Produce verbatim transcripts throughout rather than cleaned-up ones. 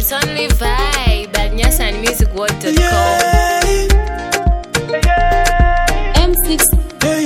It's only vibe at nyasan music world dot com. M six Hey,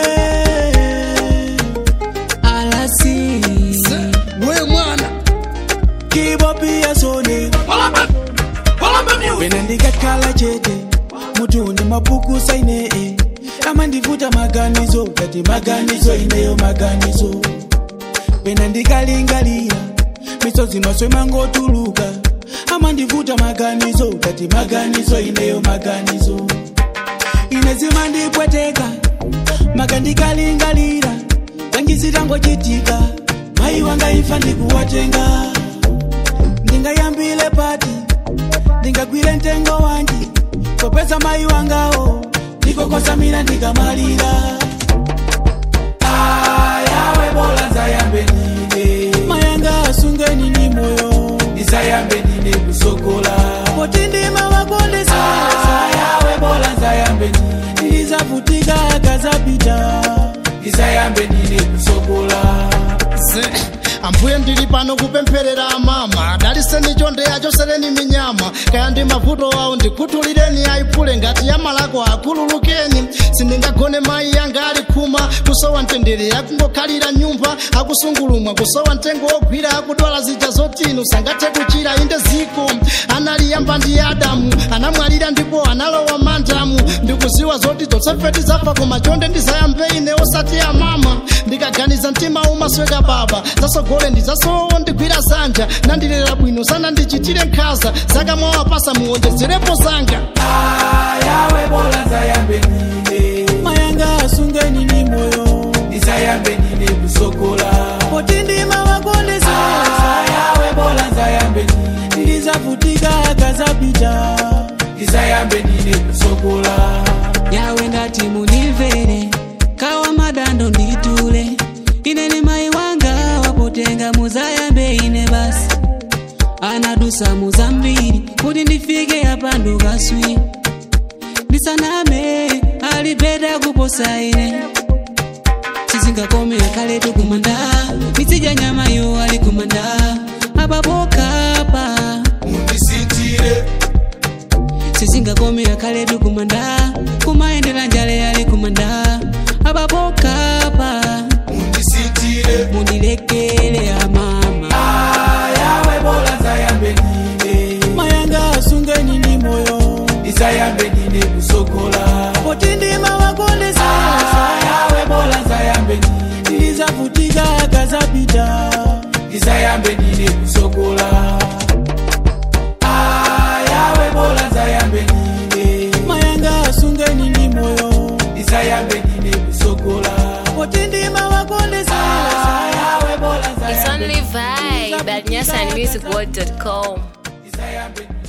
yeah. Alasi we mwana kibopi ya sone Palamba Palamba music Benandika kala chete Mutundi mapuku saine eh. Ama ndivuta maganizo kati maganizo ineyo maganizo Benandika lingalia misozi maswe mango tuluka Ama ndivuta maganizo kati maganizo ineyo maganizo Inezima ndipweteka Magandika lingalira Tangizitango chitika Mai wanga ifa ndikuwatenga Ndinga yambile pati Ndinga kwile ntengo wanji Kwa pesa mai wangao Niko kosa mila ndika malira Ayawe bola zayambe nine Mayanga asungeni ni moyo Nisayambe nine kusokola Potindima wakonde sasa Ayawe bola zayambe nine Nizafutika kazapita Nisayambe nine kusokola Ambuye ndili pano kupempherera mama daliseni chonde yacho sereni minyama kaya ndi mavuto wawo ndikutulireni aipule ngati ya malako akululukeni sindingagone mai yanga ali khuma kusowa mtendere akungokhalira nyumba akusungulumwa kusowa mtengo ogwira akudwala zija zotinu sangathe kuchira inde ziko analiyamba ndi Adamu anamwalira ndipo analowa mandamu ndikuziwa zoti zonsefeti zafa koma chonde ndizayambe ine osati ya mama ndikaganiza mtima umasweka baba zasogole ndizasowo ndigwira zanja nandilera bwino sana ndichitire nkhaza zaka mwawapasa muwonjezerepo zanga Ayawe bola zayambe nine Mayanga asungeni ni moyo Nisayambe nine kusokola Potindima wakonde sasa Ayawe bola zayambe nine Nizafutika kazapita Nisayambe nine kusokola Yawe ndati munivere Kawa madando nditule Ineni mai wanga wapotenga muzayambe ine basi Anadusa muzambiri kuti ndifike hapa ndukaswi Ndisaname alipeta kuposa ine Sizingakome akale tukumanda Nitsija nyama yo alikumanda Ababokapa Mundisitire Sizingakome akale tukumanda Kumaendela njale alikumanda Ababokapa Mundisitire Mundilekele ya mama Ayawe bola zayambe nine Mayanga asungeni ni moyo Nisayambe nine kusokola Potindima wakonde sasa Ayawe bola zayambe nine Nizafutika kazapita Nisayambe nine kusokola Ayawe bola zayambe nine Mayanga asungeni ni moyo Nisayambe nine kusokola Potindima wakonde sasa Ayawe bola zayambe It's only vibe at nyasan music world dot com. Nisayambe